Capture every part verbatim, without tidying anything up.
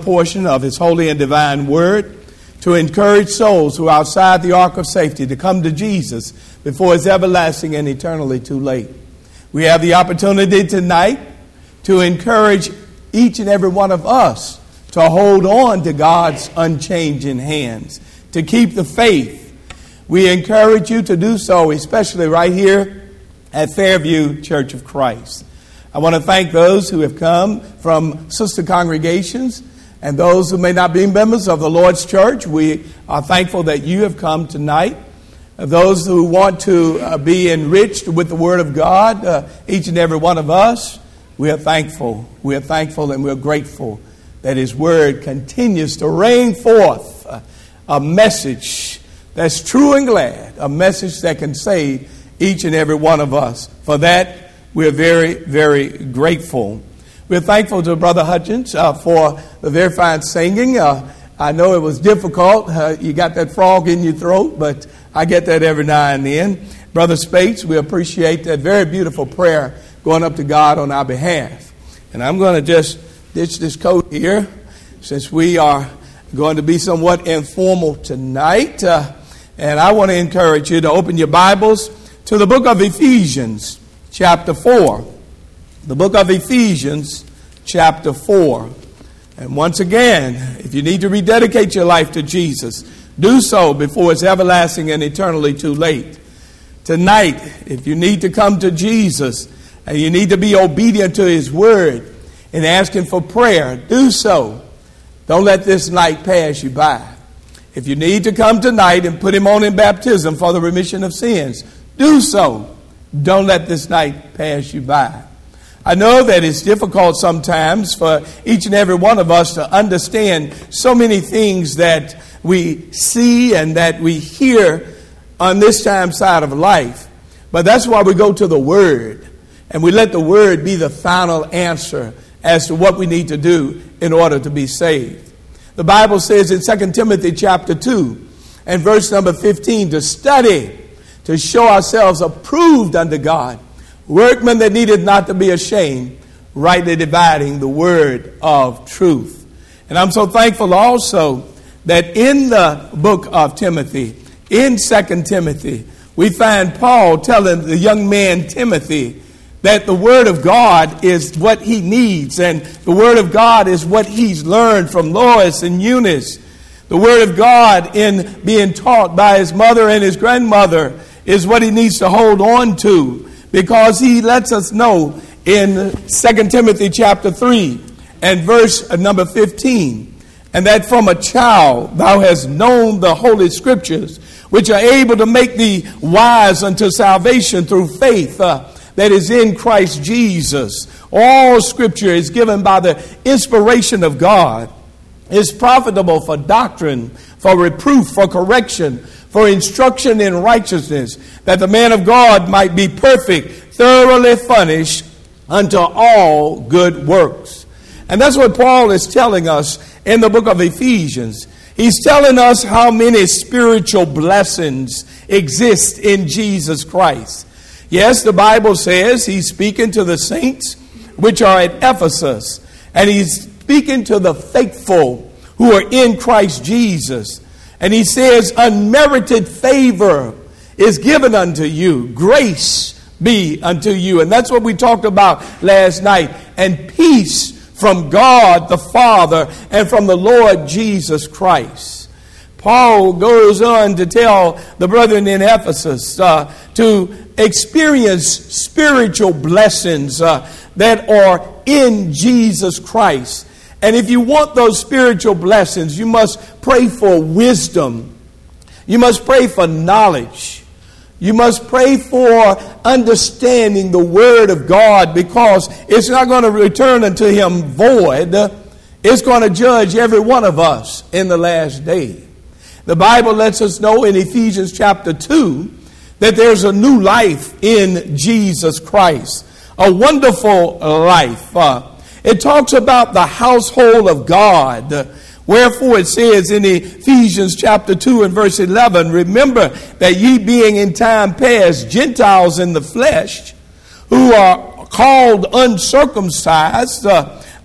portion of his holy and divine word to encourage souls who are outside the ark of safety to come to Jesus before it's everlasting and eternally too late. We have the opportunity tonight to encourage each and every one of us to hold on to God's unchanging hands, to keep the faith. We encourage you to do so, especially right here at Fairview Church of Christ. I want to thank those who have come from sister congregations and those who may not be members of the Lord's Church. We are thankful that you have come tonight. Those who want to uh, be enriched with the Word of God, uh, each and every one of us, we are thankful. We are thankful and we're grateful that His Word continues to rain forth uh, a message that's true and glad, a message that can save each and every one of us. For that, we're very, very grateful. We're thankful to Brother Hutchins uh, for the very fine singing. Uh, I know it was difficult. Uh, you got that frog in your throat, but I get that every now and then. Brother Spates, we appreciate that very beautiful prayer going up to God on our behalf. And I'm going to just ditch this coat here since we are going to be somewhat informal tonight. Uh, and I want to encourage you to open your Bibles to the book of Ephesians, chapter four. The book of Ephesians, chapter four. And once again, if you need to rededicate your life to Jesus, do so before it's everlasting and eternally too late. Tonight, if you need to come to Jesus and you need to be obedient to His word and ask Him for prayer, do so. Don't let this night pass you by. If you need to come tonight and put Him on in baptism for the remission of sins, do so. Don't let this night pass you by. I know that it's difficult sometimes for each and every one of us to understand so many things that we see and that we hear on this time side of life. But that's why we go to the Word, and we let the Word be the final answer as to what we need to do in order to be saved. The Bible says in Second Timothy chapter two and verse number fifteen, to study, to show ourselves approved unto God, workmen that needed not to be ashamed, rightly dividing the word of truth. And I'm so thankful also that in the book of Timothy, in Second Timothy, we find Paul telling the young man Timothy that the Word of God is what he needs, and the Word of God is what he's learned from Lois and Eunice. The Word of God, in being taught by his mother and his grandmother, is what he needs to hold on to, because he lets us know in Second Timothy chapter three and verse number fifteen, and that from a child thou hast known the Holy Scriptures, which are able to make thee wise unto salvation through faith uh, that is in Christ Jesus. All Scripture is given by the inspiration of God, is profitable for doctrine, for reproof, for correction, for instruction in righteousness, that the man of God might be perfect, thoroughly furnished unto all good works. And that's what Paul is telling us in the book of Ephesians. He's telling us how many spiritual blessings exist in Jesus Christ. Yes, the Bible says he's speaking to the saints which are at Ephesus, and he's speaking to the faithful who are in Christ Jesus. And he says, unmerited favor is given unto you. Grace be unto you. And that's what we talked about last night. And peace from God the Father and from the Lord Jesus Christ. Paul goes on to tell the brethren in Ephesus uh, to experience spiritual blessings uh, that are in Jesus Christ. And if you want those spiritual blessings, you must pray for wisdom. You must pray for knowledge. You must pray for understanding the Word of God, because it's not going to return unto Him void. It's going to judge every one of us in the last day. The Bible lets us know in Ephesians chapter two that there's a new life in Jesus Christ. A wonderful life. Uh, it talks about the household of God. Wherefore it says in Ephesians chapter two and verse eleven, remember that ye being in time past Gentiles in the flesh, who are called uncircumcised uh,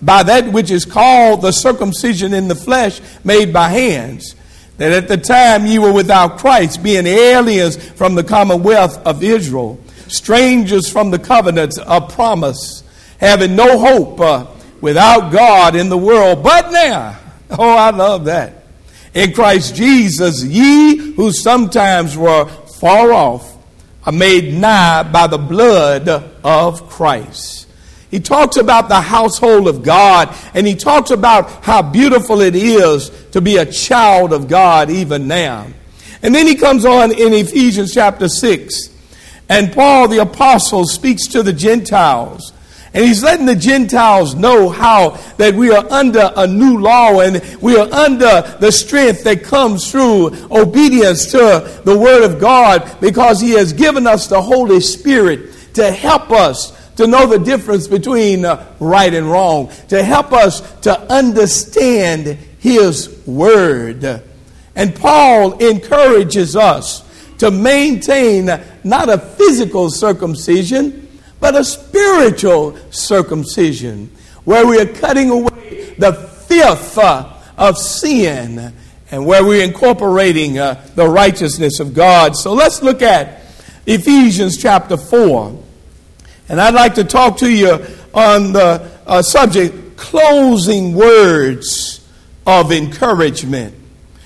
by that which is called the circumcision in the flesh made by hands, that at the time ye were without Christ, being aliens from the commonwealth of Israel, strangers from the covenants of promise, having no hope, uh, without God in the world. But now, oh, I love that, in Christ Jesus, ye who sometimes were far off are made nigh by the blood of Christ. He talks about the household of God, and he talks about how beautiful it is to be a child of God even now. And then he comes on in Ephesians chapter six, and Paul the apostle speaks to the Gentiles, and he's letting the Gentiles know how that we are under a new law, and we are under the strength that comes through obedience to the word of God, because he has given us the Holy Spirit to help us to know the difference between uh, right and wrong, to help us to understand his word. And Paul encourages us to maintain not a physical circumcision, but a spiritual circumcision, where we are cutting away the filth uh, of sin, and where we're incorporating uh, the righteousness of God. So let's look at Ephesians chapter four. And I'd like to talk to you on the uh, subject, closing words of encouragement.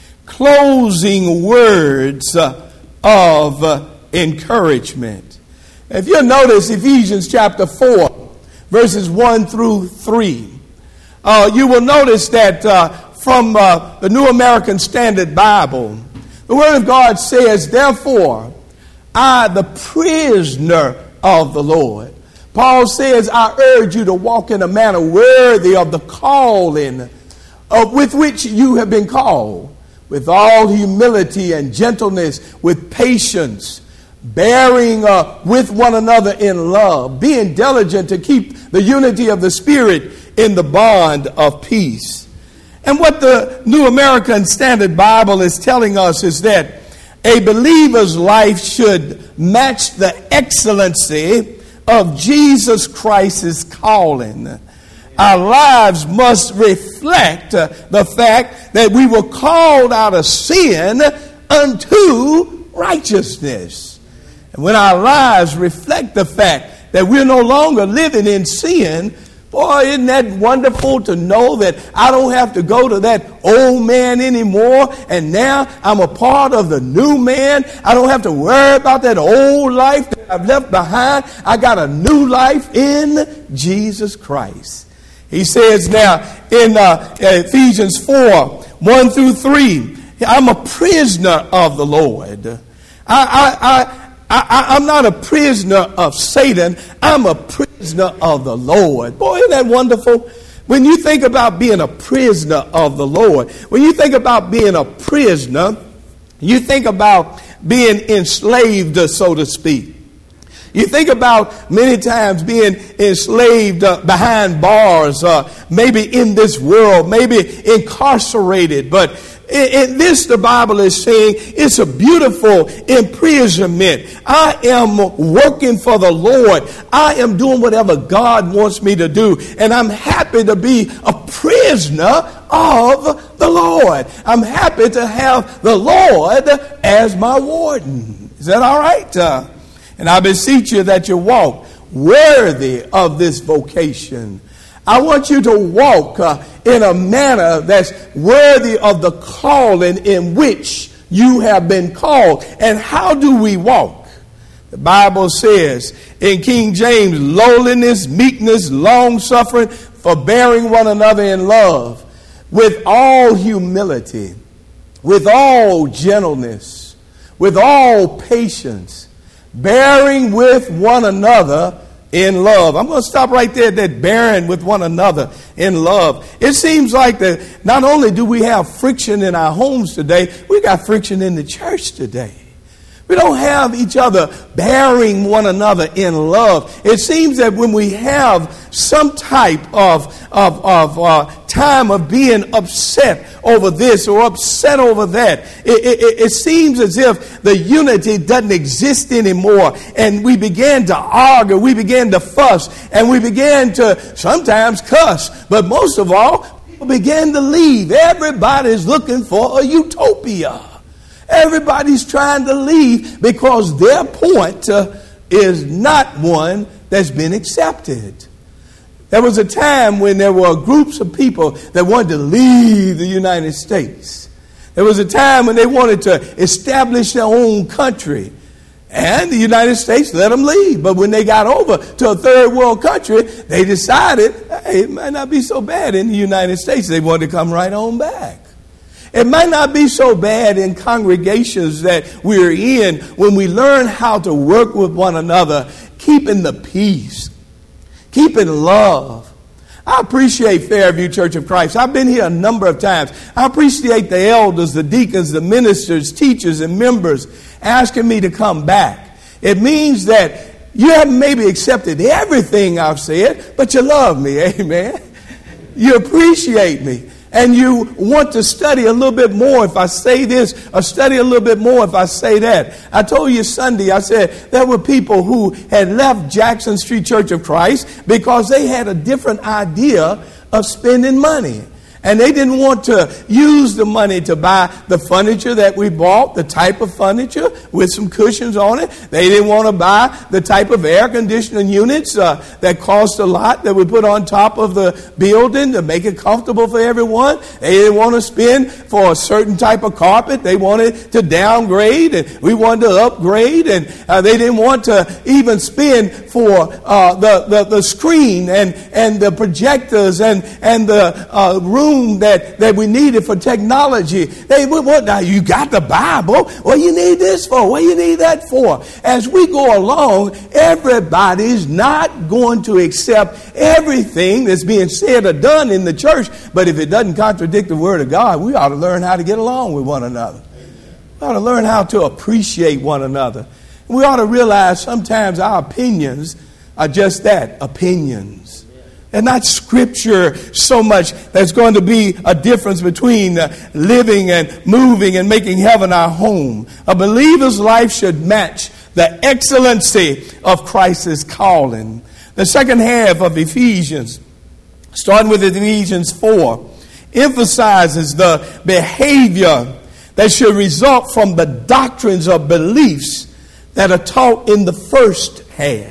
Closing words uh, of uh, encouragement. If you'll notice Ephesians chapter four, verses one through three, uh, you will notice that uh, from uh, the New American Standard Bible, the Word of God says, therefore, I, the prisoner of the Lord. Paul says, I urge you to walk in a manner worthy of the calling of, with which you have been called, with all humility and gentleness, with patience, bearing uh, with one another in love, being diligent to keep the unity of the Spirit in the bond of peace. And what the New American Standard Bible is telling us is that a believer's life should match the excellency of Jesus Christ's calling. Our lives must reflect uh, the fact that we were called out of sin unto righteousness. And when our lives reflect the fact that we're no longer living in sin, boy, isn't that wonderful to know that I don't have to go to that old man anymore, and now I'm a part of the new man. I don't have to worry about that old life that I've left behind. I got a new life in Jesus Christ. He says now in uh, Ephesians four, one through three, I'm a prisoner of the Lord. I, I, I I, I'm not a prisoner of Satan. I'm a prisoner of the Lord. Boy, isn't that wonderful? When you think about being a prisoner of the Lord, when you think about being a prisoner, you think about being enslaved, so to speak. You think about many times being enslaved uh, behind bars, uh, maybe in this world, maybe incarcerated, but in this, the Bible is saying it's a beautiful imprisonment. I am working for the Lord. I am doing whatever God wants me to do. And I'm happy to be a prisoner of the Lord. I'm happy to have the Lord as my warden. Is that all right? Uh, and I beseech you that you walk worthy of this vocation. I want you to walk uh, in a manner that's worthy of the calling in which you have been called. And how do we walk? The Bible says in King James, lowliness, meekness, long-suffering, forbearing one another in love, with all humility, with all gentleness, with all patience, bearing with one another in love. I'm going to stop right there, that bearing with one another in love. It seems like that not only do we have friction in our homes today, we got friction in the church today. We don't have each other bearing one another in love. It seems that when we have some type of, of, of uh, time of being upset over this or upset over that, it, it, it seems as if the unity doesn't exist anymore. And we began to argue, we began to fuss, and we began to sometimes cuss. But most of all, people began to leave. Everybody's looking for a utopia. Everybody's trying to leave because their point uh, is not one that's been accepted. There was a time when there were groups of people that wanted to leave the United States. There was a time when they wanted to establish their own country. And the United States let them leave. But when they got over to a third world country, they decided, hey, it might not be so bad in the United States. They wanted to come right on back. It might not be so bad in congregations that we're in when we learn how to work with one another, keeping the peace, keeping love. I appreciate Fairview Church of Christ. I've been here a number of times. I appreciate the elders, the deacons, the ministers, teachers, and members asking me to come back. It means that you haven't maybe accepted everything I've said, but you love me, amen. You appreciate me. And you want to study a little bit more if I say this, or study a little bit more if I say that. I told you Sunday, I said there were people who had left Jackson Street Church of Christ because they had a different idea of spending money. And they didn't want to use the money to buy the furniture that we bought, the type of furniture with some cushions on it. They didn't want to buy the type of air conditioning units uh, that cost a lot that we put on top of the building to make it comfortable for everyone. They didn't want to spend for a certain type of carpet. They wanted to downgrade, and we wanted to upgrade. And uh, they didn't want to even spend for uh, the, the, the screen and, and the projectors and, and the uh, room that, that we needed for technology. They would, well, now you got the Bible. What you need this for? What you need that for? As we go along, everybody's not going to accept everything that's being said or done in the church. But if it doesn't contradict the Word of God, we ought to learn how to get along with one another. We ought to learn how to appreciate one another. We ought to realize sometimes our opinions are just that, opinions. And not scripture so much that's going to be a difference between uh, living and moving and making heaven our home. A believer's life should match the excellency of Christ's calling. The second half of Ephesians, starting with Ephesians four, emphasizes the behavior that should result from the doctrines or beliefs that are taught in the first half.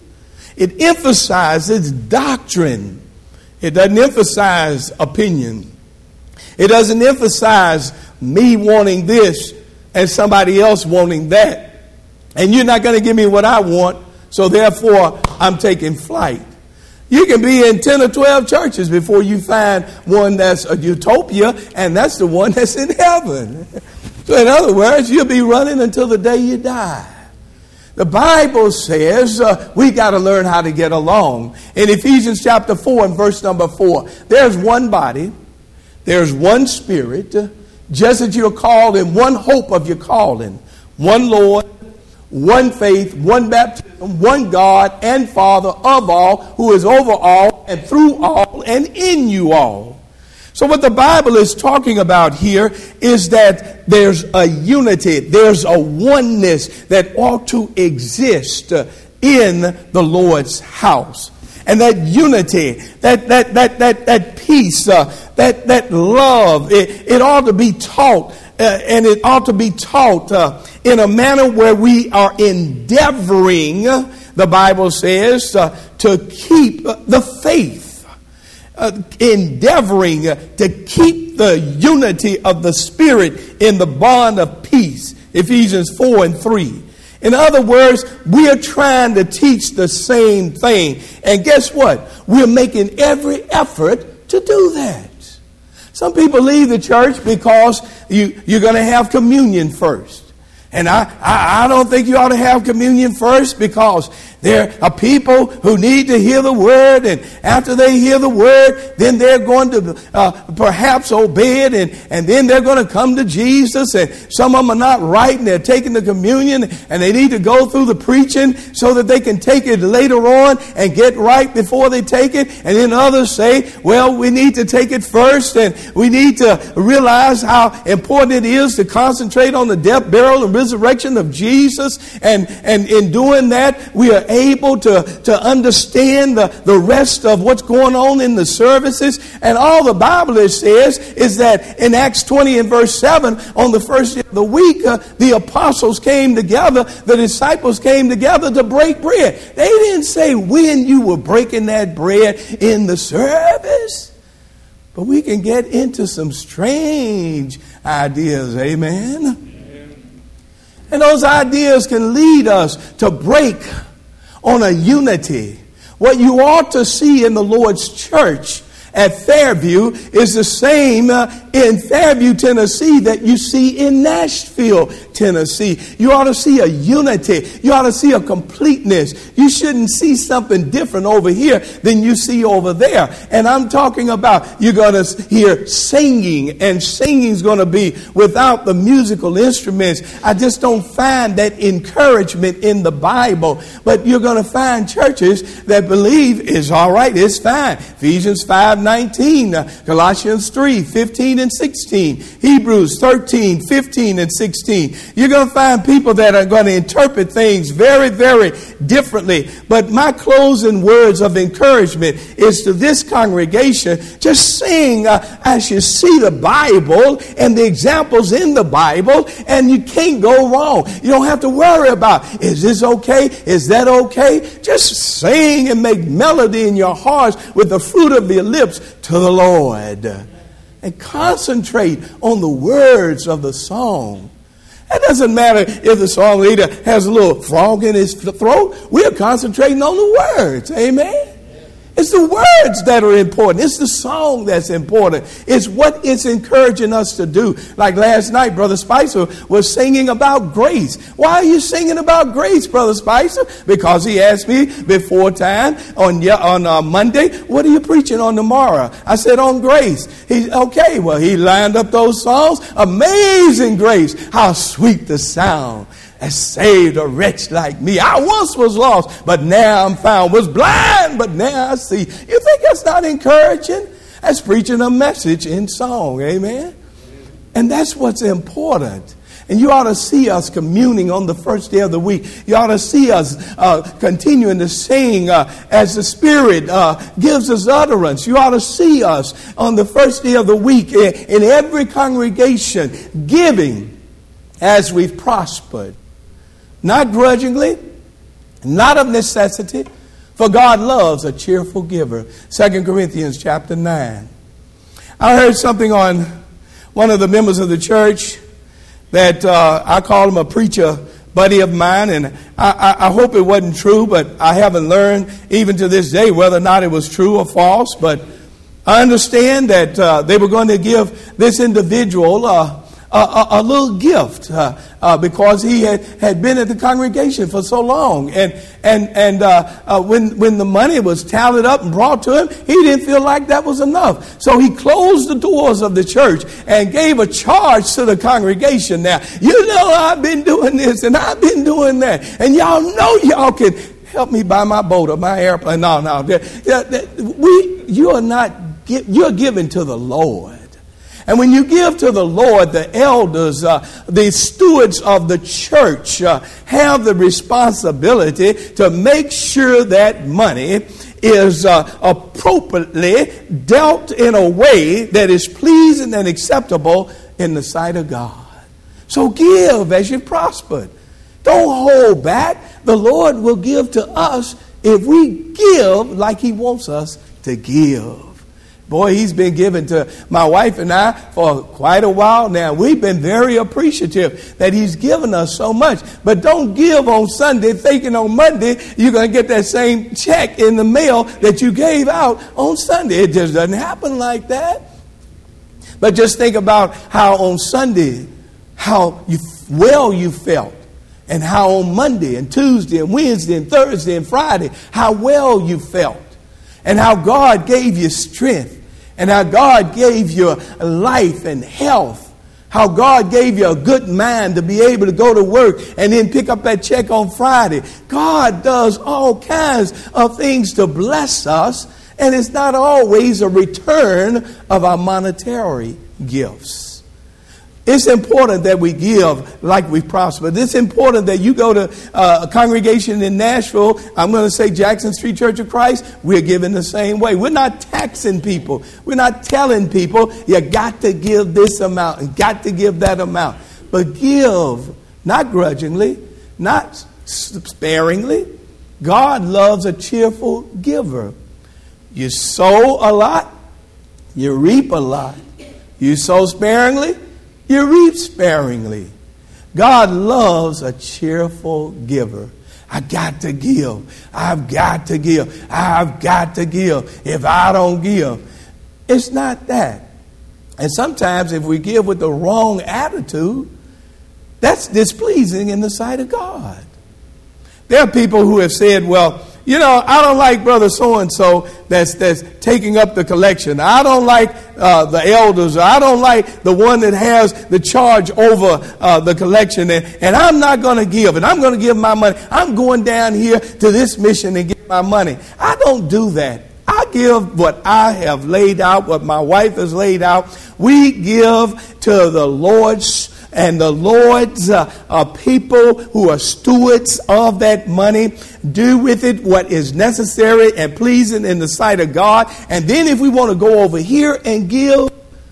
It emphasizes doctrine. It doesn't emphasize opinion. It doesn't emphasize me wanting this and somebody else wanting that. And you're not going to give me what I want, so therefore I'm taking flight. You can be in ten or twelve churches before you find one that's a utopia, and that's the one that's in heaven. So in other words, you'll be running until the day you die. The Bible says uh, we got to learn how to get along. In Ephesians chapter four and verse number four, there's one body, there's one spirit, uh, just as you're called in one hope of your calling, one Lord, one faith, one baptism, one God and Father of all, who is over all and through all and in you all. So what the Bible is talking about here is that there's a unity, there's a oneness that ought to exist in the Lord's house. And that unity, that that that that that peace, uh, that that love, it, it ought to be taught, uh, and it ought to be taught uh, in a manner where we are endeavoring, the Bible says, uh, to keep the faith. Uh, endeavoring uh, to keep the unity of the Spirit in the bond of peace. Ephesians four and three. In other words, we are trying to teach the same thing. And guess what? We're making every effort to do that. Some people leave the church because you, you're going to have communion first. And I, I, I don't think you ought to have communion first because There are people who need to hear the word, and after they hear the word, then they're going to uh, perhaps obey it, and, and then they're going to come to Jesus. And some of them are not right, and they're taking the communion, and they need to go through the preaching so that they can take it later on and get right before they take it. And then others say, well, we need to take it first, and we need to realize how important it is to concentrate on the death, burial, and resurrection of Jesus. And, and in doing that, we are able to, to understand the, the rest of what's going on in the services. And all the Bible says is that in Acts twenty and verse seven, on the first day of the week, uh, the apostles came together, the disciples came together to break bread. They didn't say when you were breaking that bread in the service. But we can get into some strange ideas, amen? Amen. And those ideas can lead us to break on a unity. What you ought to see in the Lord's church at Fairview is the same uh, in Fairview, Tennessee that you see in Nashville, Tennessee. You ought to see a unity. You ought to see a completeness. You shouldn't see something different over here than you see over there. And I'm talking about you're going to hear singing, and singing is going to be without the musical instruments. I just don't find that encouragement in the Bible. But you're going to find churches that believe it's all right, it's fine. Ephesians five nineteen, uh, Colossians three fifteen and sixteen, Hebrews thirteen fifteen and sixteen. You're going to find people that are going to interpret things very, very differently. But my closing words of encouragement is to this congregation, just sing uh, as you see the Bible and the examples in the Bible, and you can't go wrong. You don't have to worry about, is this okay? Is that okay? Just sing and make melody in your hearts with the fruit of your lips to the Lord. And concentrate on the words of the song. It doesn't matter if the song leader has a little frog in his throat. We're concentrating on the words. Amen. It's the words that are important. It's the song that's important. It's what it's encouraging us to do. Like last night, Brother Spicer was singing about grace. Why are you singing about grace, Brother Spicer? Because he asked me before time on on uh, Monday, what are you preaching on tomorrow? I said, on grace. He okay, well, he lined up those songs. Amazing grace. How sweet the sound has saved a wretch like me. I once was lost, but now I'm found. Was blind, but now I see. You think that's not encouraging? That's preaching a message in song. Amen? And that's what's important. And you ought to see us communing on the first day of the week. You ought to see us uh, continuing to sing uh, as the Spirit uh, gives us utterance. You ought to see us on the first day of the week in, in every congregation giving as we've prospered. Not grudgingly, not of necessity, for God loves a cheerful giver. Second Corinthians chapter nine. I heard something on one of the members of the church that uh, I call him a preacher buddy of mine, and I, I, I hope it wasn't true, but I haven't learned even to this day whether or not it was true or false. But I understand that uh, they were going to give this individual uh, A, a, a little gift uh, uh, because he had, had been at the congregation for so long. And and and uh, uh, when, when the money was tallied up and brought to him, he didn't feel like that was enough. So he closed the doors of the church and gave a charge to the congregation. Now, you know I've been doing this and I've been doing that. And y'all know y'all can help me buy my boat or my airplane. No, no. We, you are not, you're giving to the Lord. And when you give to the Lord, the elders, uh, the stewards of the church uh, have the responsibility to make sure that money is uh, appropriately dealt in a way that is pleasing and acceptable in the sight of God. So give as you prosper. Don't hold back. The Lord will give to us if we give like He wants us to give. Boy, He's been giving to my wife and I for quite a while now. We've been very appreciative that He's given us so much. But don't give on Sunday thinking on Monday you're going to get that same check in the mail that you gave out on Sunday. It just doesn't happen like that. But just think about how on Sunday, how you, well you felt And how on Monday and Tuesday and Wednesday and Thursday and Friday, how well you felt. And how God gave you strength. And how God gave you life and health. How God gave you a good mind to be able to go to work and then pick up that check on Friday. God does all kinds of things to bless us, and it's not always a return of our monetary gifts. It's important that we give like we prosper. It's important that you go to uh, a congregation in Nashville. I'm going to say Jackson Street Church of Christ. We're giving the same way. We're not taxing people. We're not telling people you got to give this amount and got to give that amount. But give, not grudgingly, not sparingly. God loves a cheerful giver. You sow a lot, you reap a lot. You sow sparingly, you reap sparingly. God loves a cheerful giver. I got to give. I've got to give. I've got to give. If I don't give, it's not that. And sometimes if we give with the wrong attitude, that's displeasing in the sight of God. There are people who have said, well, you know, I don't like brother so-and-so that's that's taking up the collection. I don't like uh, the elders. I don't like the one that has the charge over uh, the collection. And, and I'm not going to give. And I'm going to give my money. I'm going down here to this mission and get my money. I don't do that. I give what I have laid out, what my wife has laid out. We give to the Lord's and the Lord's uh, uh, people who are stewards of that money. Do with it what is necessary and pleasing in the sight of God. And then if we want to go over here and give,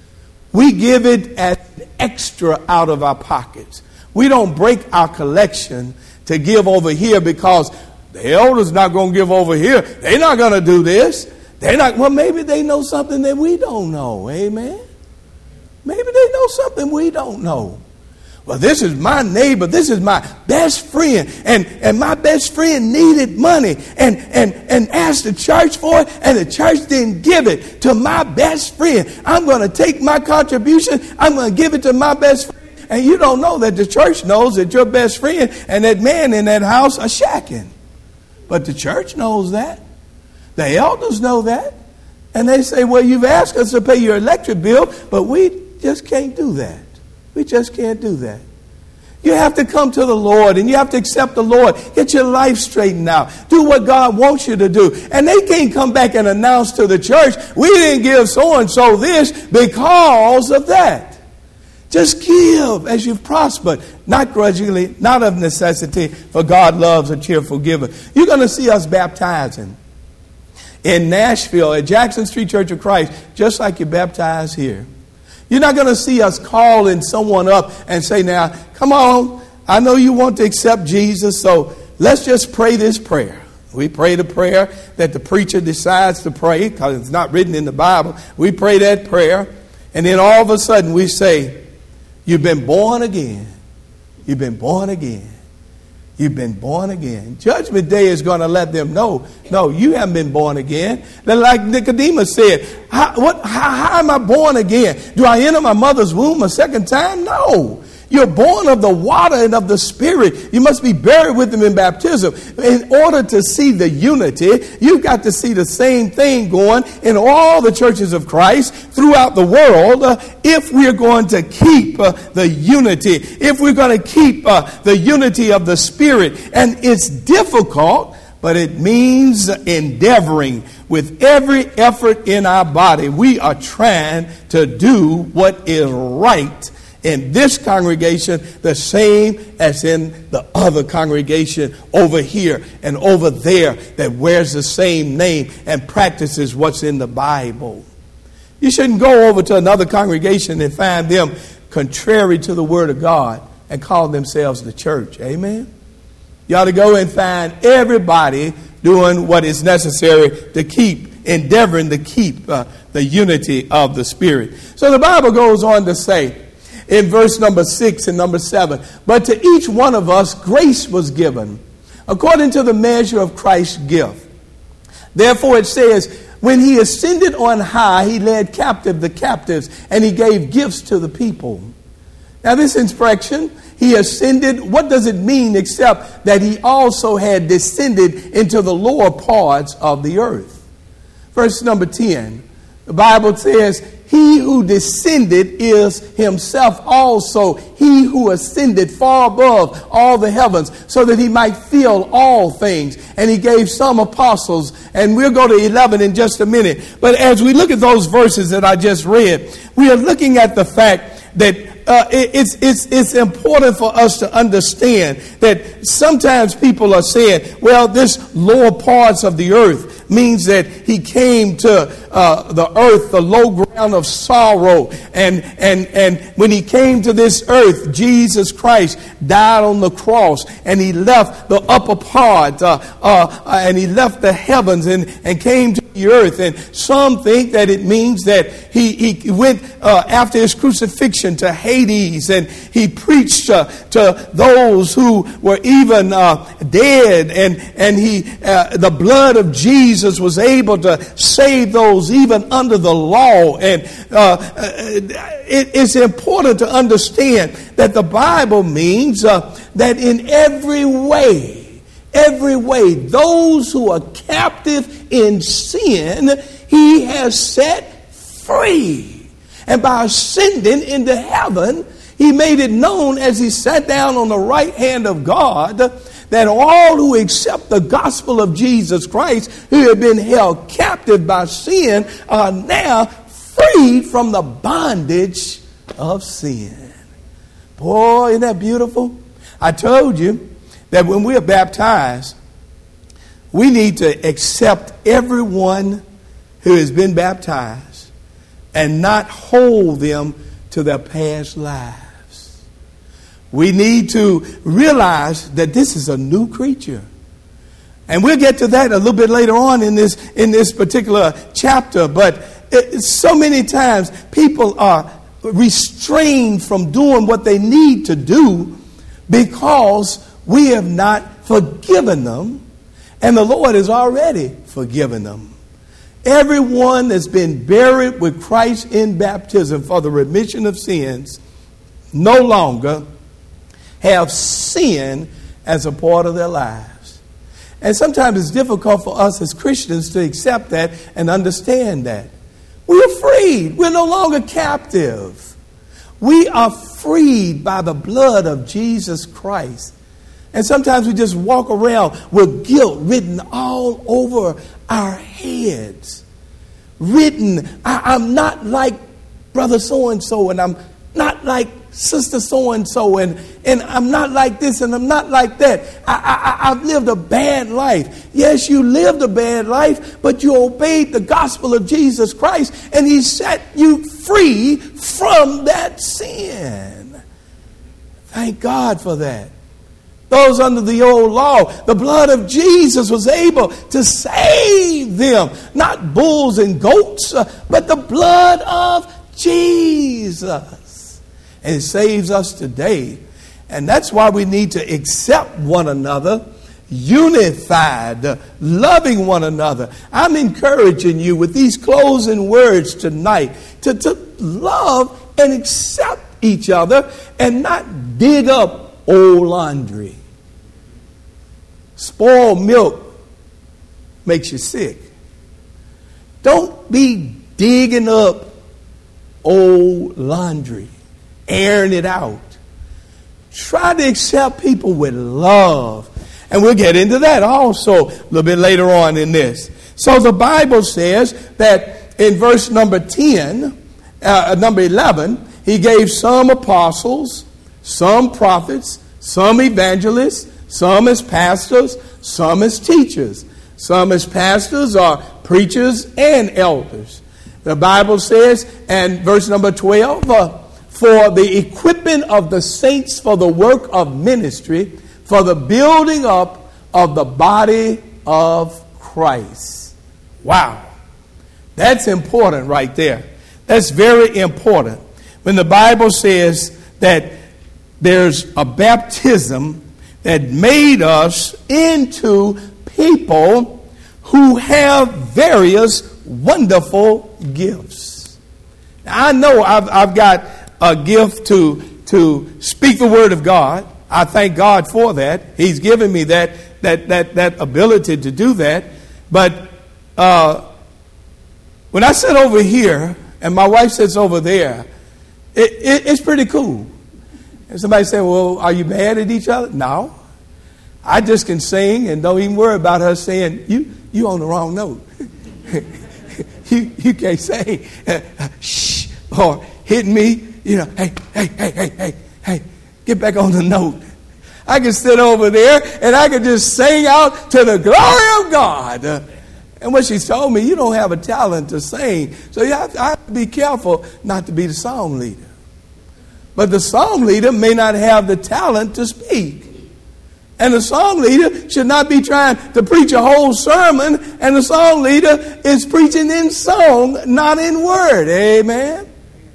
we give it as extra out of our pockets. We don't break our collection to give over here because the elder's not going to give over here. They're not going to do this. They're not. Well, maybe they know something that we don't know. Amen. Maybe they know something we don't know. Well, this is my neighbor. This is my best friend. And, and my best friend needed money and, and, and asked the church for it. And the church didn't give it to my best friend. I'm going to take my contribution. I'm going to give it to my best friend. And you don't know that the church knows that your best friend and that man in that house are shacking. But the church knows that. The elders know that. And they say, well, you've asked us to pay your electric bill, but we just can't do that. We just can't do that. You have to come to the Lord and you have to accept the Lord. Get your life straightened out. Do what God wants you to do. And they can't come back and announce to the church, we didn't give so-and-so this because of that. Just give as you've prospered. Not grudgingly, not of necessity, for God loves a cheerful giver. You're going to see us baptizing in Nashville at Jackson Street Church of Christ, just like you baptize here. You're not going to see us calling someone up and say, now, come on, I know you want to accept Jesus, so let's just pray this prayer. We pray the prayer that the preacher decides to pray because it's not written in the Bible. We pray that prayer, and then all of a sudden we say, you've been born again. You've been born again. You've been born again. Judgment Day is going to let them know, no, you haven't been born again. Then like Nicodemus said, how, what, how, how am I born again? Do I enter my mother's womb a second time? No. You're born of the water and of the Spirit. You must be buried with him in baptism. In order to see the unity, you've got to see the same thing going in all the churches of Christ throughout the world uh, if we're going to keep uh, the unity, if we're going to keep uh, the unity of the Spirit. And it's difficult, but it means endeavoring with every effort in our body. We are trying to do what is right in this congregation, the same as in the other congregation over here and over there that wears the same name and practices what's in the Bible. You shouldn't go over to another congregation and find them contrary to the Word of God and call themselves the church. Amen? You ought to go and find everybody doing what is necessary to keep, endeavoring to keep uh, the unity of the Spirit. So the Bible goes on to say, in verse number six and number seven, but to each one of us grace was given according to the measure of Christ's gift. Therefore it says, when he ascended on high, he led captive the captives and he gave gifts to the people. Now this inspection, he ascended. What does it mean except that he also had descended into the lower parts of the earth? Verse number ten, the Bible says, he who descended is himself also he who ascended far above all the heavens, so that he might fill all things. And he gave some apostles, and we'll go to eleven in just a minute. But as we look at those verses that I just read, we are looking at the fact that uh, it, it's, it's, it's important for us to understand that sometimes people are saying, well, this lower parts of the earth means that he came to uh, the earth, the low ground of sorrow. And, and, and when he came to this earth, Jesus Christ died on the cross, and he left the upper part uh, uh, and he left the heavens and, and came to the earth. And some think that it means that he, he went uh, after his crucifixion to Hades, and he preached uh, to those who were even uh, dead, and, and he uh, the blood of Jesus was able to save those even under the law. And uh, it, it's important to understand that the Bible means uh, that in every way, every way, those who are captive in sin, he has set free. And by ascending into heaven, he made it known as he sat down on the right hand of God that all who accept the gospel of Jesus Christ, who have been held captive by sin, are now freed from the bondage of sin. Boy, isn't that beautiful? I told you that when we are baptized, we need to accept everyone who has been baptized and not hold them to their past lives. We need to realize that this is a new creature. And we'll get to that a little bit later on in this, in this particular chapter. But it, so many times people are restrained from doing what they need to do because we have not forgiven them. And the Lord has already forgiven them. Everyone that's been buried with Christ in baptism for the remission of sins no longer have sin as a part of their lives. And sometimes it's difficult for us as Christians to accept that and understand that. We are freed. We're no longer captive. We are freed by the blood of Jesus Christ. And sometimes we just walk around with guilt written all over our heads. Written, I, I'm not like brother so-and-so, and I'm not like sister so-and-so, and, and I'm not like this, and I'm not like that. I, I, I've lived a bad life. Yes, you lived a bad life, but you obeyed the gospel of Jesus Christ, and he set you free from that sin. Thank God for that. Those under the old law, the blood of Jesus was able to save them. Not bulls and goats, but the blood of Jesus. And it saves us today. And that's why we need to accept one another, unified, loving one another. I'm encouraging you with these closing words tonight to, to love and accept each other and not dig up old laundry. Spoiled milk makes you sick. Don't be digging up old laundry, airing it out. Try to accept people with love. And we'll get into that also a little bit later on in this. So the Bible says that in verse number ten, uh, number eleven, he gave some apostles, some prophets, some evangelists, some as pastors, some as teachers. Some as pastors are preachers and elders. The Bible says, and verse number twelve, uh, for the equipping of the saints for the work of ministry, for the building up of the body of Christ. Wow. That's important right there. That's very important. When the Bible says that there's a baptism that made us into people who have various wonderful gifts. Now, I know I've, I've got a gift to to speak the word of God. I thank God for that. He's given me that that that that ability to do that. But uh, when I sit over here and my wife sits over there, it, it, it's pretty cool. And somebody say, well, are you mad at each other? No. I just can sing and don't even worry about her saying, you you on the wrong note. you you can't say, shh, or hit me, you know, hey, hey, hey, hey, hey, hey, get back on the note. I can sit over there and I can just sing out to the glory of God. Uh, and what she told me, you don't have a talent to sing. So you have to, I have to be careful not to be the song leader. But the song leader may not have the talent to speak. And the song leader should not be trying to preach a whole sermon. And the song leader is preaching in song, not in word. Amen.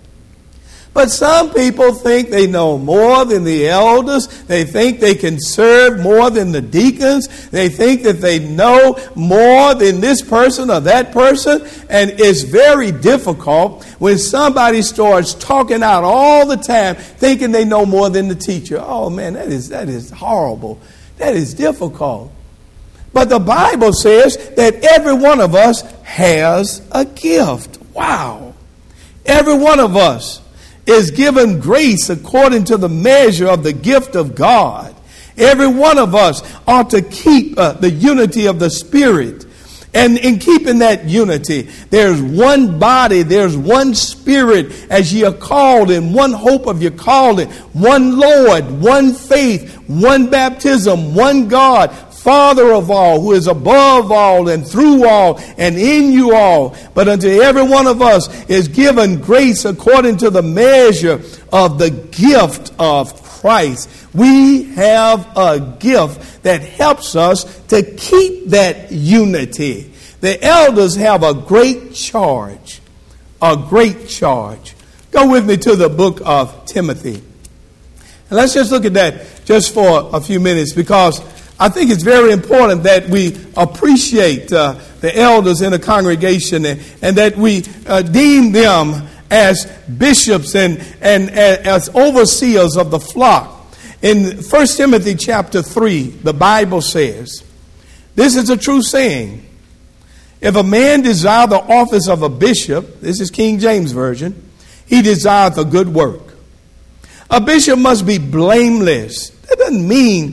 But some people think they know more than the elders. They think they can serve more than the deacons. They think that they know more than this person or that person. And it's very difficult when somebody starts talking out all the time, thinking they know more than the teacher. Oh, man, that is that is horrible. That is difficult. But the Bible says that every one of us has a gift. Wow. Every one of us is given grace according to the measure of the gift of God. Every one of us ought to keep uh, the unity of the Spirit. And in keeping that unity, there's one body, there's one Spirit as ye are called, and one hope of your calling, one Lord, one faith, one baptism, one God, Father of all, who is above all and through all and in you all. But unto every one of us is given grace according to the measure of the gift of Christ. We have a gift that helps us to keep that unity. The elders have a great charge, a great charge. Go with me to the book of Timothy. And let's just look at that just for a few minutes, because I think it's very important that we appreciate uh, the elders in a congregation, and, and that we uh, deem them as bishops and, and, and as overseers of the flock. In First Timothy chapter three, the Bible says, this is a true saying, if a man desire the office of a bishop, this is King James Version, he desireth a good work. A bishop must be blameless. That doesn't mean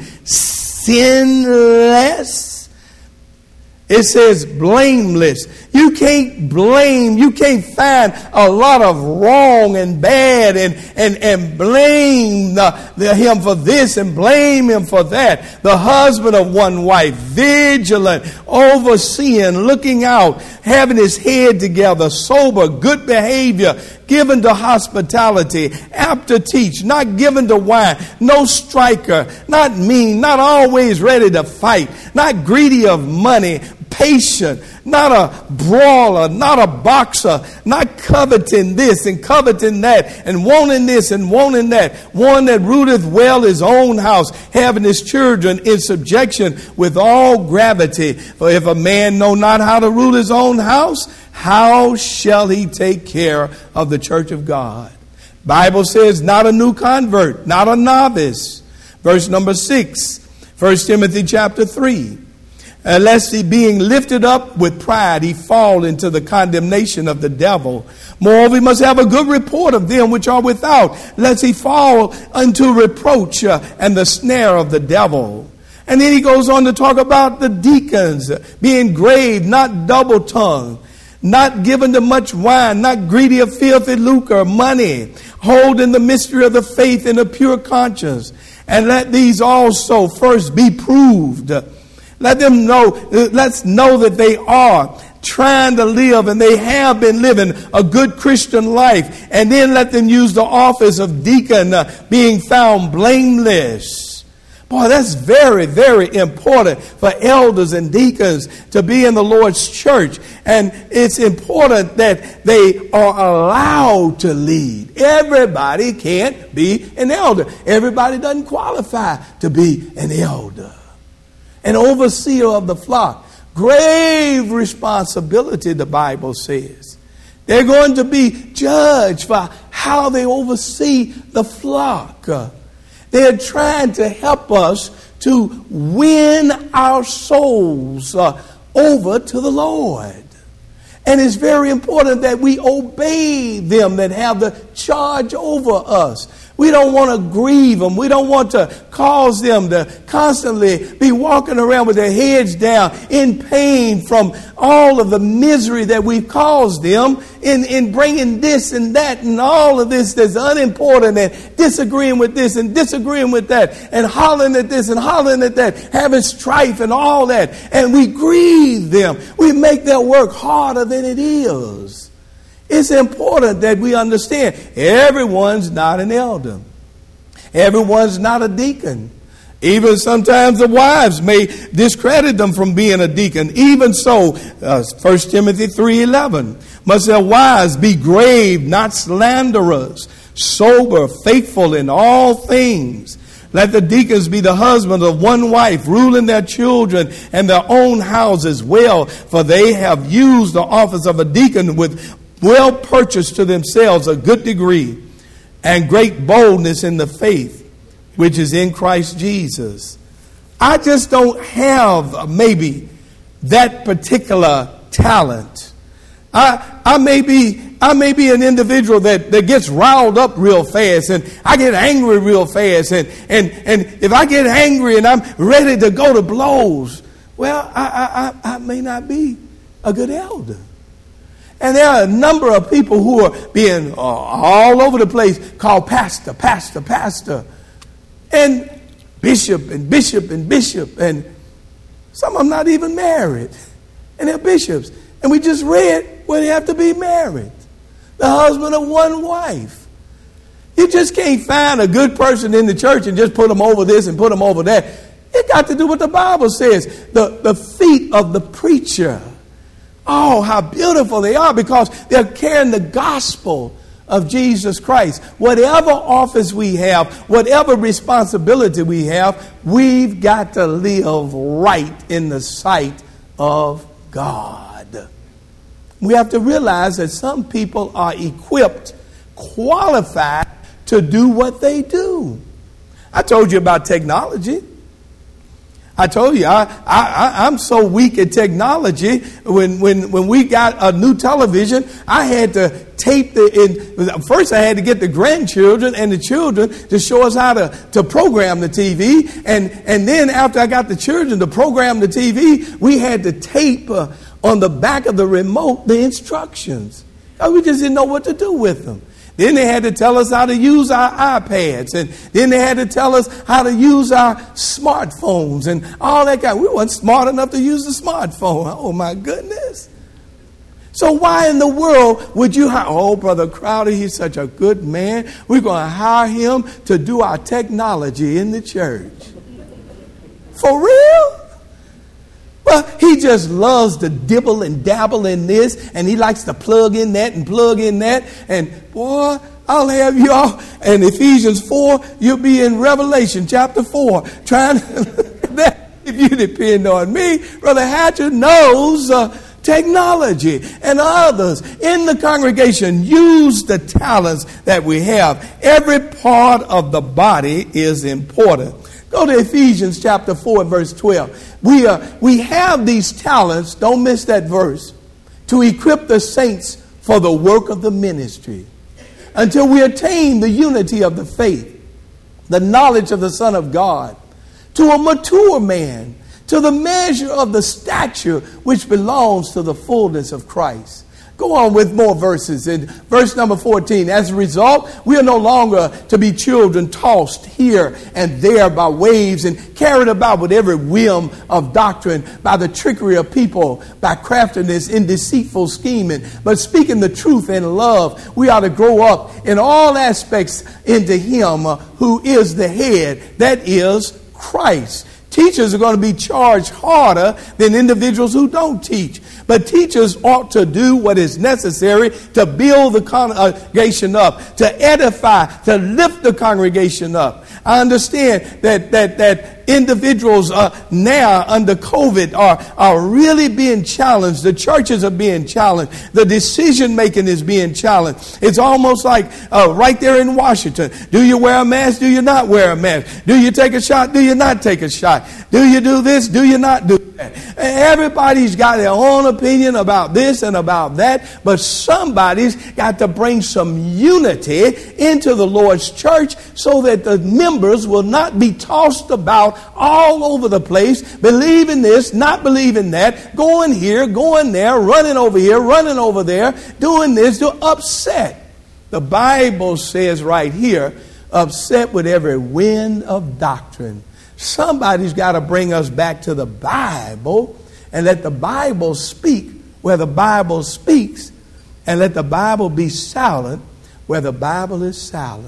sinless. It says blameless. You can't blame, you can't find a lot of wrong and bad and, and, and blame the, the, him for this and blame him for that. The husband of one wife, vigilant, overseeing, looking out, having his head together, sober, good behavior, given to hospitality, apt to teach, not given to wine, no striker, not mean, not always ready to fight, not greedy of money, patient, not a brawler, not a boxer, not coveting this and coveting that, and wanting this and wanting that, one that ruleth well his own house, having his children in subjection with all gravity. For if a man know not how to rule his own house, how shall he take care of the church of God? Bible says not a new convert, not a novice. Verse number six, First Timothy chapter three. Unless he being lifted up with pride, he fall into the condemnation of the devil. Moreover, he must have a good report of them which are without, lest he fall unto reproach uh, and the snare of the devil. And then he goes on to talk about the deacons being grave, not double-tongued, not given to much wine, not greedy of filthy lucre or money, holding the mystery of the faith in a pure conscience. And let these also first be proved. Let them know, let's know that they are trying to live, and they have been living a good Christian life. And then let them use the office of deacon, uh, being found blameless. Boy, that's very, very important for elders and deacons to be in the Lord's church. And it's important that they are allowed to lead. Everybody can't be an elder. Everybody doesn't qualify to be an elder. An overseer of the flock. Grave responsibility, the Bible says. They're going to be judged for how they oversee the flock. They're trying to help us to win our souls uh, over to the Lord. And it's very important that we obey them that have the charge over us. We don't want to grieve them. We don't want to cause them to constantly be walking around with their heads down in pain from all of the misery that we've caused them in, in bringing this and that and all of this that's unimportant and disagreeing with this and disagreeing with that and hollering at this and hollering at that, having strife and all that. And we grieve them. We make their work harder than it is. It's important that we understand everyone's not an elder. Everyone's not a deacon. Even sometimes the wives may discredit them from being a deacon. Even so, uh, First Timothy three eleven, must their wives be grave, not slanderers, sober, faithful in all things. Let the deacons be the husbands of one wife, ruling their children and their own houses well, for they have used the office of a deacon with well purchased to themselves a good degree and great boldness in the faith which is in Christ Jesus. I just don't have maybe that particular talent. I I may be I may be an individual that, that gets riled up real fast, and I get angry real fast, and and and if I get angry and I'm ready to go to blows, well, I I, I may not be a good elder. And there are a number of people who are being uh, all over the place called pastor, pastor, pastor, and bishop and bishop and bishop. And some of them not even married. And they're bishops. And we just read where they have to be married. The husband of one wife. You just can't find a good person in the church and just put them over this and put them over that. It got to do what the Bible says. The, the feet of the preacher. Oh, how beautiful they are, because they're carrying the gospel of Jesus Christ. Whatever office we have, whatever responsibility we have, we've got to live right in the sight of God. We have to realize that some people are equipped, qualified to do what they do. I told you about technology. I told you, I, I, I'm so weak at technology. When, when, when we got a new television, I had to tape the, in, first I had to get the grandchildren and the children to show us how to, to program the T V. And, and then after I got the children to program the T V, we had to tape uh, on the back of the remote the instructions. We just didn't know what to do with them. Then they had to tell us how to use our iPads. And then they had to tell us how to use our smartphones and all that kind. We weren't smart enough to use the smartphone. Oh, my goodness. So why in the world would you hire, oh, Brother Crowder, he's such a good man. We're going to hire him to do our technology in the church. For real? Well, he just loves to dibble and dabble in this, and he likes to plug in that and plug in that. And boy, I'll have you all. And Ephesians four, you'll be in Revelation chapter four, trying to that. If you depend on me, Brother Hatcher knows uh, technology, and others in the congregation use the talents that we have. Every part of the body is important. Go to Ephesians chapter four and verse twelve. We, are, we have these talents, don't miss that verse, to equip the saints for the work of the ministry until we attain the unity of the faith, the knowledge of the Son of God, to a mature man, to the measure of the stature which belongs to the fullness of Christ. Go on with more verses. In verse number fourteen, as a result, we are no longer to be children tossed here and there by waves and carried about with every whim of doctrine, by the trickery of people, by craftiness in deceitful scheming. But speaking the truth in love, we are to grow up in all aspects into Him who is the head, that is Christ. Teachers are going to be charged harder than individuals who don't teach. But teachers ought to do what is necessary to build the congregation up, to edify, to lift the congregation up. I understand that that that individuals uh, now under COVID are, are really being challenged. The churches are being challenged. The decision making is being challenged. It's almost like uh, right there in Washington. Do you wear a mask? Do you not wear a mask? Do you take a shot? Do you not take a shot? Do you do this? Do you not do that? Everybody's got their own opinion about this and about that, but somebody's got to bring some unity into the Lord's church so that the members will not be tossed about all over the place, believing this, not believing that, going here, going there, running over here, running over there, doing this, to upset. The Bible says right here, upset with every wind of doctrine. Somebody's got to bring us back to the Bible and let the Bible speak where the Bible speaks, and let the Bible be silent where the Bible is silent.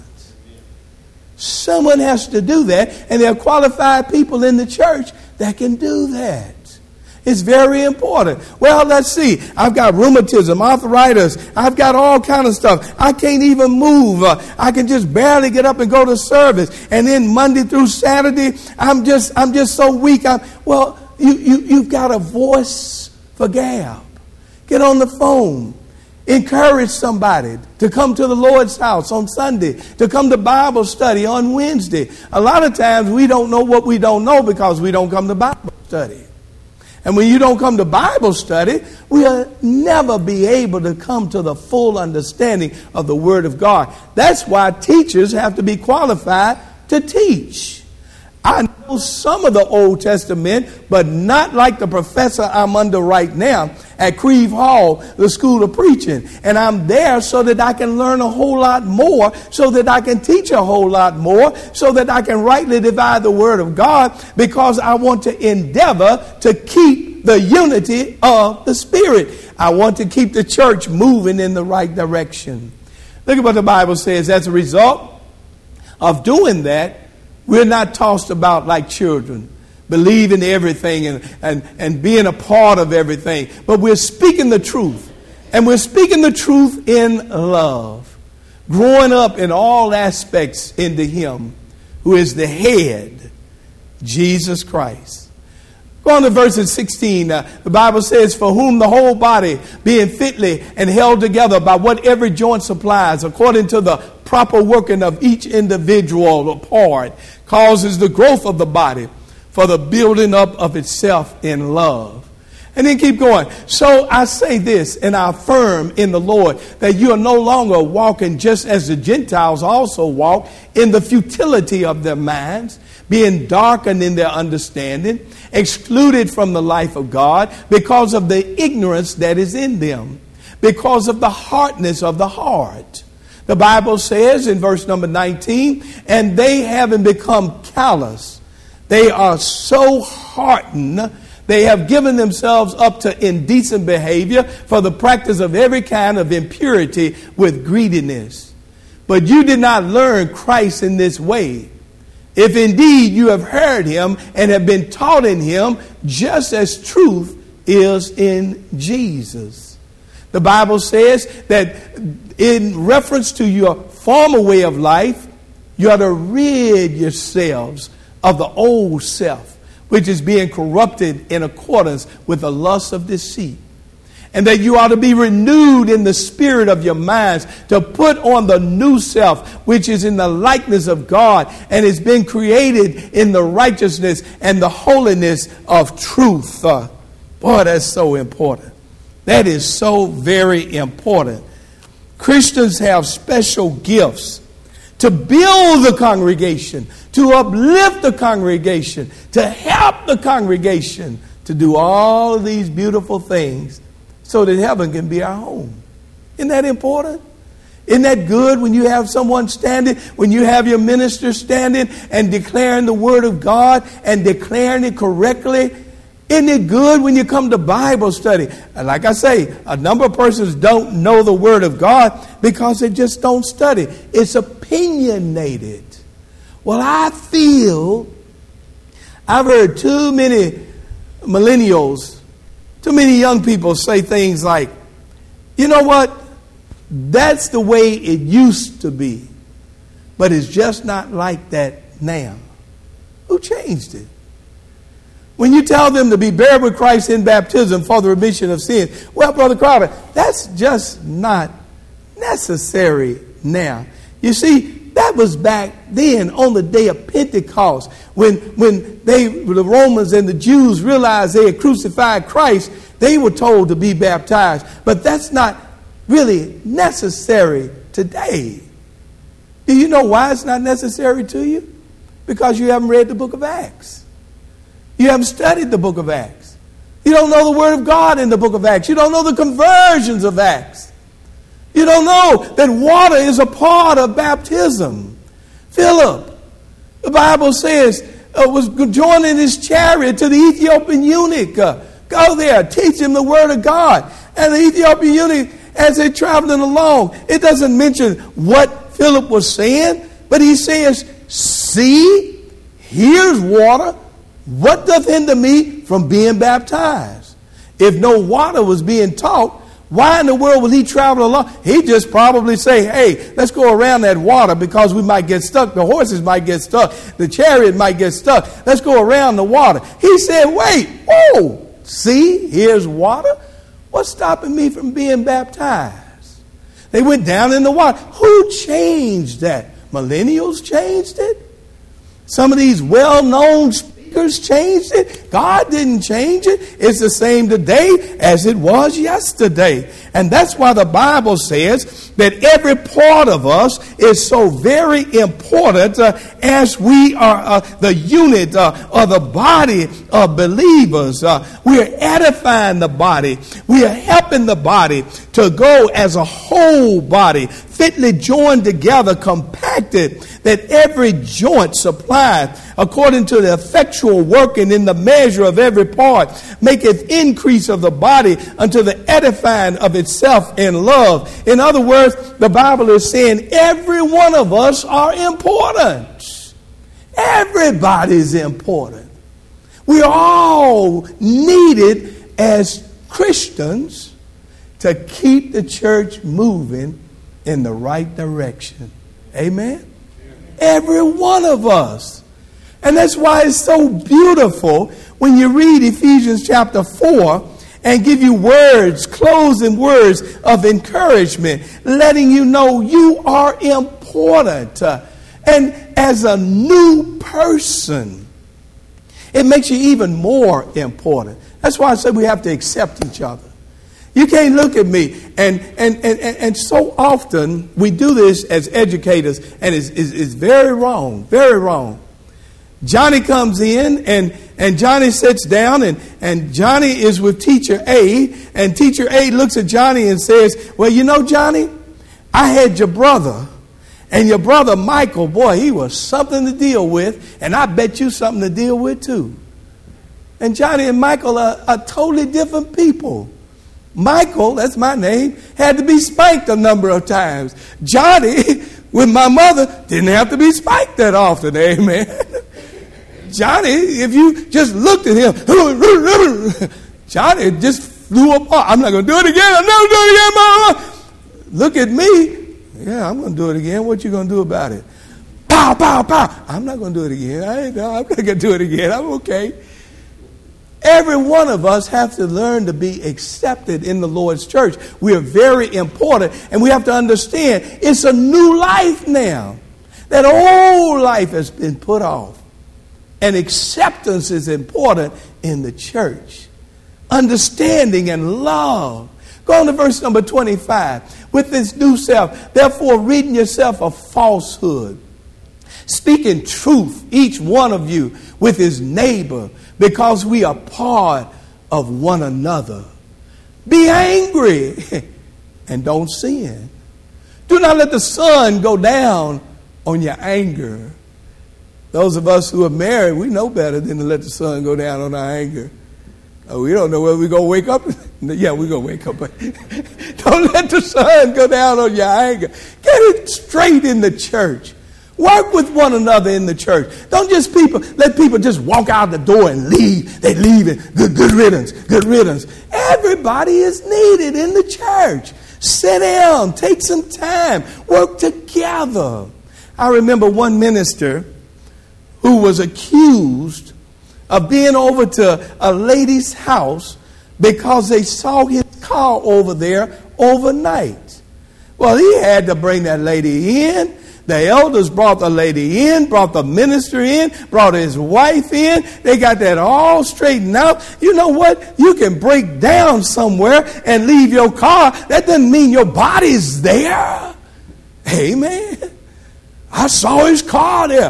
Someone has to do that, and there are qualified people in the church that can do that. It's very important. Well, let's see. I've got rheumatism, arthritis. I've got all kind of stuff. I can't even move. Uh, I can just barely get up and go to service. And then Monday through Saturday, I'm just I'm just so weak. I'm, well, you, you, you've got a voice for gab. Get on the phone. Encourage somebody to come to the Lord's house on Sunday, to come to Bible study on Wednesday. A lot of times we don't know what we don't know because we don't come to Bible study. And when you don't come to Bible study, we'll never be able to come to the full understanding of the Word of God. That's why teachers have to be qualified to teach. I know some of the Old Testament, but not like the professor I'm under right now at Creve Hall, the School of Preaching. And I'm there so that I can learn a whole lot more, so that I can teach a whole lot more, so that I can rightly divide the Word of God, because I want to endeavor to keep the unity of the Spirit. I want to keep the church moving in the right direction. Look at what the Bible says. As a result of doing that, we're not tossed about like children, believing everything and, and, and being a part of everything. But we're speaking the truth. And we're speaking the truth in love. Growing up in all aspects into Him who is the head, Jesus Christ. Go on to verses sixteen. Uh, the Bible says, for whom the whole body, being fitly and held together by what every joint supplies, according to the proper working of each individual part, causes the growth of the body for the building up of itself in love. And then keep going. So I say this, and I affirm in the Lord that you are no longer walking just as the Gentiles also walk, in the futility of their minds, being darkened in their understanding, excluded from the life of God because of the ignorance that is in them, because of the hardness of the heart. The Bible says in verse number nineteen, and they having become callous, they are so hardened, they have given themselves up to indecent behavior for the practice of every kind of impurity with greediness. But you did not learn Christ in this way. If indeed you have heard Him and have been taught in Him, just as truth is in Jesus. The Bible says that in reference to your former way of life, you are to rid yourselves of the old self, which is being corrupted in accordance with the lust of deceit. And that you ought to be renewed in the spirit of your minds, to put on the new self, which is in the likeness of God and has been created in the righteousness and the holiness of truth. Uh, boy, that's so important. That is so very important. Christians have special gifts to build the congregation, to uplift the congregation, to help the congregation to do all of these beautiful things so that heaven can be our home. Isn't that important? Isn't that good when you have someone standing, when you have your minister standing and declaring the word of God and declaring it correctly? Isn't it good when you come to Bible study? And like I say, a number of persons don't know the Word of God because they just don't study. It's opinionated. Well, I feel I've heard too many millennials, too many young people say things like, you know what? That's the way it used to be. But it's just not like that now. Who changed it? When you tell them to be buried with Christ in baptism for the remission of sin, well, Brother Crowder, that's just not necessary now. You see, that was back then on the day of Pentecost when, when they, the Romans and the Jews realized they had crucified Christ. They were told to be baptized. But that's not really necessary today. Do you know why it's not necessary to you? Because you haven't read the book of Acts. You haven't studied the book of Acts. You don't know the word of God in the book of Acts. You don't know the conversions of Acts. You don't know that water is a part of baptism. Philip, the Bible says, uh, was joining his chariot to the Ethiopian eunuch. Uh, go there, teach him the word of God. And the Ethiopian eunuch, as they're traveling along, it doesn't mention what Philip was saying, but he says, see, here's water. What doth hinder me from being baptized? If no water was being taught, why in the world would he travel along? He'd just probably say, hey, let's go around that water because we might get stuck. The horses might get stuck. The chariot might get stuck. Let's go around the water. He said, wait, whoa, see, here's water. What's stopping me from being baptized? They went down in the water. Who changed that? Millennials changed it? Some of these well-known speakers changed it. God didn't change it. It's the same today as it was yesterday. And that's why the Bible says that every part of us is so very important uh, as we are uh, the unit uh, or the body of believers. Uh, we are edifying the body. We are helping the body to go as a whole body, fitly joined together, compacted, that every joint supplied according to the effectual working in the measure of every part maketh increase of the body unto the edifying of itself in love. In other words, the Bible is saying every one of us are important. Everybody's important. We are all needed as Christians to keep the church moving in the right direction. Amen? Every one of us. And that's why it's so beautiful when you read Ephesians chapter four and give you words, closing words of encouragement, letting you know you are important. Uh, and as a new person, it makes you even more important. That's why I said we have to accept each other. You can't look at me. And and, and, and so often we do this as educators, and it's, it's, it's very wrong, very wrong. Johnny comes in, and, and Johnny sits down, and, and Johnny is with teacher A, and teacher A looks at Johnny and says, well, you know, Johnny, I had your brother, and your brother Michael, boy, he was something to deal with, and I bet you something to deal with too. And Johnny and Michael are, are totally different people. Michael, that's my name, had to be spanked a number of times. Johnny, with my mother, didn't have to be spanked that often. Amen. Johnny, if you just looked at him, Johnny just flew apart. I'm not going to do it again. I'm never doing it again, Mama. Look at me. Yeah, I'm going to do it again. What you going to do about it? Pow, pow, pow. I'm not going to do it again. I ain't, no, I'm not going to do it again. I'm okay. Every one of us have to learn to be accepted in the Lord's church. We are very important, and we have to understand it's a new life now. That old life has been put off. And acceptance is important in the church. Understanding and love. Go on to verse number twenty-five. With this new self, therefore ridding yourself of falsehood, speaking truth, each one of you, with his neighbor, because we are part of one another. Be angry and don't sin. Do not let the sun go down on your anger. Those of us who are married, we know better than to let the sun go down on our anger. Oh, we don't know whether we're going to wake up. Yeah, we're going to wake up. Don't let the sun go down on your anger. Get it straight in the church. Work with one another in the church. Don't just people let people just walk out the door and leave. They leave it. Good, good riddance. Good riddance. Everybody is needed in the church. Sit down. Take some time. Work together. I remember one minister who was accused of being over to a lady's house because they saw his car over there overnight. Well, he had to bring that lady in. The elders brought the lady in, brought the minister in, brought his wife in. They got that all straightened out. You know what? You can break down somewhere and leave your car. That doesn't mean your body's there. Amen. I saw his car there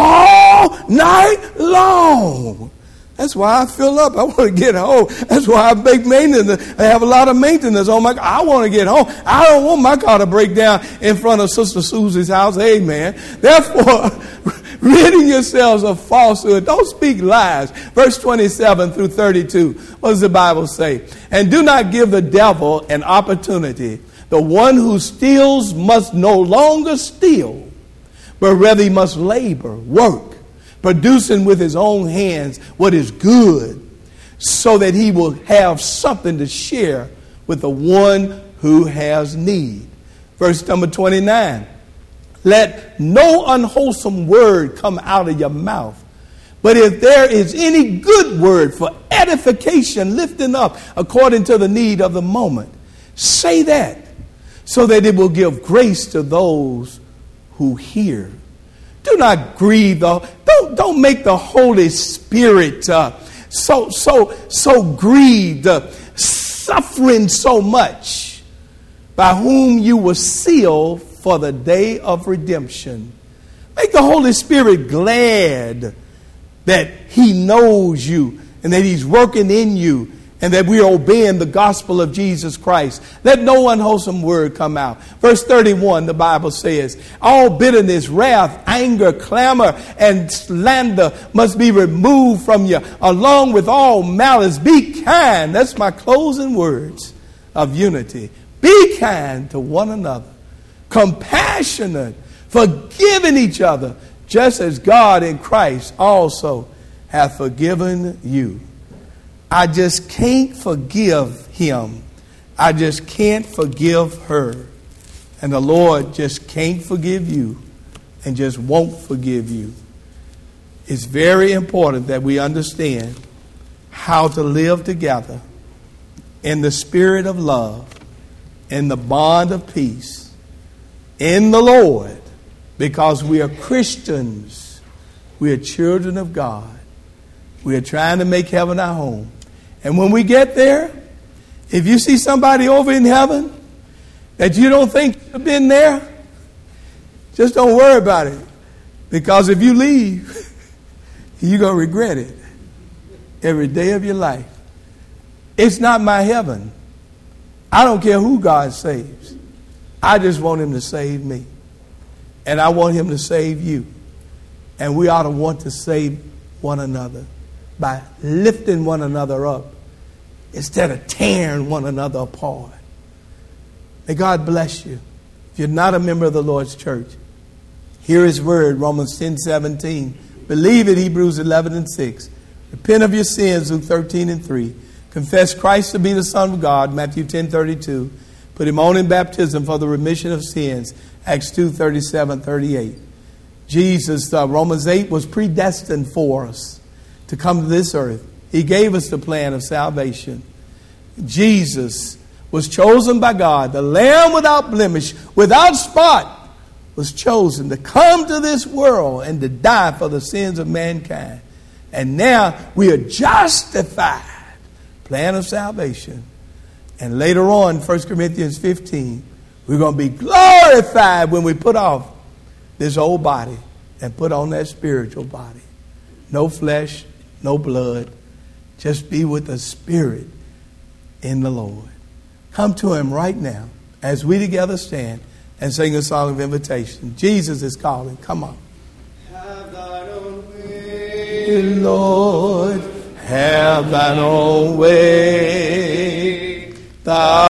all night long. That's why I fill up. I want to get home. That's why I make maintenance. I have a lot of maintenance on my car. I want to get home. I don't want my car to break down in front of Sister Susie's house. Amen. Therefore, ridding yourselves of falsehood. Don't speak lies. Verse twenty-seven through thirty-two. What does the Bible say? And do not give the devil an opportunity. The one who steals must no longer steal, but rather he must labor, work, producing with his own hands what is good, so that he will have something to share with the one who has need. Verse number twenty-nine. Let no unwholesome word come out of your mouth, but if there is any good word for edification, lifting up according to the need of the moment, say that, so that it will give grace to those who hear. Do not grieve the don't don't make the Holy Spirit uh, so so so grieved, uh, suffering so much, by whom you were sealed for the day of redemption. Make the Holy Spirit glad that he knows you and that he's working in you, and that we are obeying the gospel of Jesus Christ. Let no unwholesome word come out. Verse thirty-one, the Bible says, all bitterness, wrath, anger, clamor, and slander must be removed from you, along with all malice. Be kind. That's my closing words of unity. Be kind to one another, compassionate, forgiving each other, just as God in Christ also hath forgiven you. I just can't forgive him. I just can't forgive her. And the Lord just can't forgive you and just won't forgive you. It's very important that we understand how to live together in the spirit of love, in the bond of peace, in the Lord, because we are Christians. We are children of God. We are trying to make heaven our home. And when we get there, if you see somebody over in heaven that you don't think should have been there, just don't worry about it. Because if you leave, you're going to regret it every day of your life. It's not my heaven. I don't care who God saves. I just want him to save me. And I want him to save you. And we ought to want to save one another by lifting one another up instead of tearing one another apart. May God bless you. If you're not a member of the Lord's church, hear his word, Romans ten seventeen. Believe it, Hebrews eleven and six. Repent of your sins, Luke thirteen and three. Confess Christ to be the Son of God, Matthew ten thirty-two. Put him on in baptism for the remission of sins, Acts two thirty-seven, thirty-eight. Jesus, uh, Romans eight, was predestined for us to come to this earth. He gave us the plan of salvation. Jesus was chosen by God, the Lamb without blemish, without spot, was chosen to come to this world and to die for the sins of mankind. And now we are justified. Plan of salvation. And later on, First Corinthians fifteen, we're going to be glorified when we put off this old body and put on that spiritual body. No flesh, no blood. Just be with the Spirit in the Lord. Come to him right now as we together stand and sing a song of invitation. Jesus is calling. Come on. Have thine own way, Lord. Have thine own way. Thou